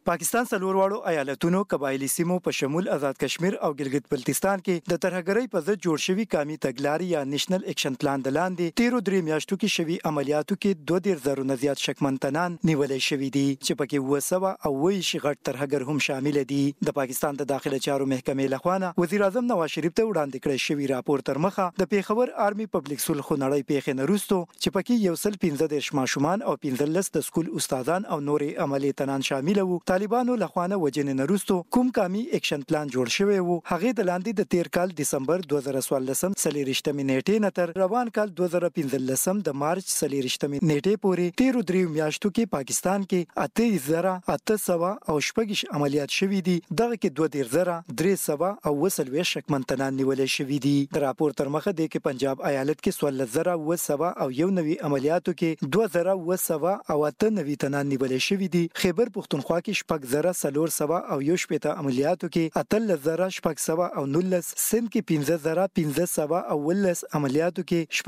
پاکستان څلورواړو ایالتونو قبایلی سیمو په شمول آزاد کشمیر او ګلګت بلتستان کې د ترهګرۍ په ضد جوړ شوی قومي تګلارې یا نېشنل اکشن پلان د لاندې 13 میاشتو کې شوی عملیاتو کې 2,000 نه زیات شکمنتنان نیولې شوی دي چې پکې 200 غټ ترهګر هم شامل دي. د پاکستان د داخله چارو محکمې لخوا وزیر اعظم نواز شریف ته وړاندې کړی شوی راپور تر مخه د پیښور آرمي پبلک سکول خنړی پیښې نروستو چې پکې 115 ماشومان او 15 د سکول استادان او نورې عملی تنان شامل وو. طالبانو لخوا وجنې نروستو کوم قومي اکشن پلان جوړ شوی وو هغه د لاندې د 13 کال دسمبر 2014 سلیریشتمې نیټې نتر روان کال 2015 د مارچ سلیریشتمې نیټې پورې 13 میاشتو کې پاکستان کې 8,800 او شپږ عملیات شوي دي. دغه کې 2,300 او وسلوي شکمنتنان نیولې شوي دي. د راپور تر مخه د کې پنجاب ایالت کې 16,000 او یو نوي عملیاتو کې 2,000 او 8 تنان نیولې شوي دي. خیبر پختونخوا کې 4,400 او یو شپېته عملیاتو کې 8,600 او 19 سند کې 15,500 او 19 عملیاتو کې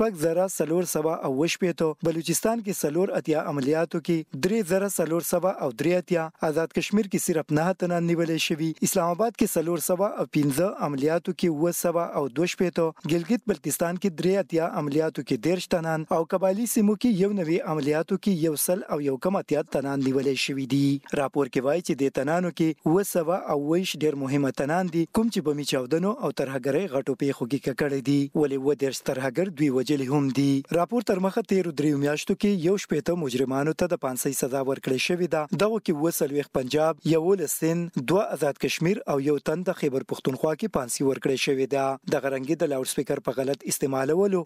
4,400 او وشپېته بلوچستان کې 4 عملیاتو کې 3,400 او 3 آزاد کشمیر کې صرف 9 تنان نیولې شوي. اسلام آباد کې 400 او 15 عملیاتو کې 200 او 2 شپېته ګلګت بلتستان کې 3 عملیاتو کې 13 تنان او قبایلی سیمو کې یو نوي عملیاتو کې 100 او یو کم تنان نیولې شوي دي. راپور کې وایي چې د تنانو کې 200 او 20 ډېر مهمه تنان دي کوم چې بمی چاودنو او ترهګرۍ غټو پیښو کې کړي دي ولې و د ترهګر دوی وجلي هم دي. راپور تر مخه 13 میاشتو کې یو شپېته مجرمانو ته د 500 سزا ورکړې شوې ده. دغه کې وسلويخ پنجاب یو لسن 2 آزاد کشمیر او یو تن د خیبر پختونخوا کې پانسي ورکړې شوې ده. د غرنګي د لاوډ سپیکر په غلط استعمالولو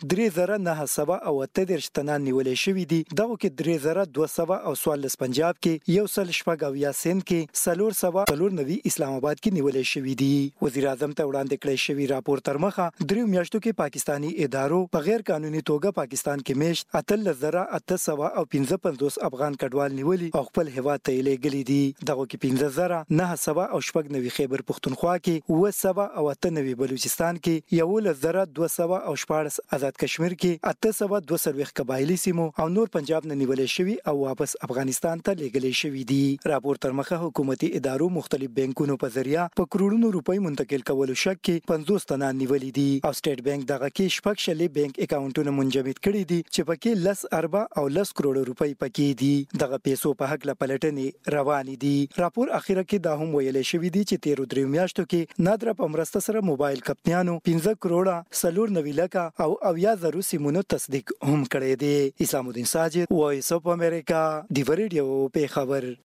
3,900 او 8 تنان نیولې شوې دي. دغه کې 3,200 او 14 پنجاب کې یو سل شپږ او یا سند کې 490 اسلام آباد کې نیولې شوې دي. وزیر اعظم ته وړاندې کړی شوی راپور تر مخه 3 میاشتو کې پاکستانی ادارو په غیر قانوني توګه پاکستان کې میشت 8,800 او 55 افغان کډوال نیولي او خپل هیواد ته لېږلي دي. دغه کې 15,900 او شپږ نوي خیبر پختونخوا کې 200 او 8 بلوچستان کې 1,200 او 14 آزاد کشمیر کې 820 قبایلی سیمو او نور پنجاب نه نیولې شوی او واپس افغانستان ته لېږلي شوی دي. راپور تر مخه حکومتي ادارو مختلف بانکونو په ذریعہ په کروڑونو روپۍ منتقل کولو شک کې 50 تنان نیولې دي او سټیټ بانک دغه کې شپږ شلې بانک اکاونټونه منجمد کړي دي چې پکې 10 اربه او 10 کروڑ روپۍ پکې دي. دغه پیسو په حق لا پلټنې روانې دي. راپور اخیره کې دا هم ویل شوی دی چې 13 میاشتو کې نادره په مرسته سره موبایل کمپنیانو 15 کروڑه 4 لکه او 90,000 سیمونو تصدیق هم کړی دی. اسلام الدین ساجد وایس اف امریکا دی ریډیو په خبر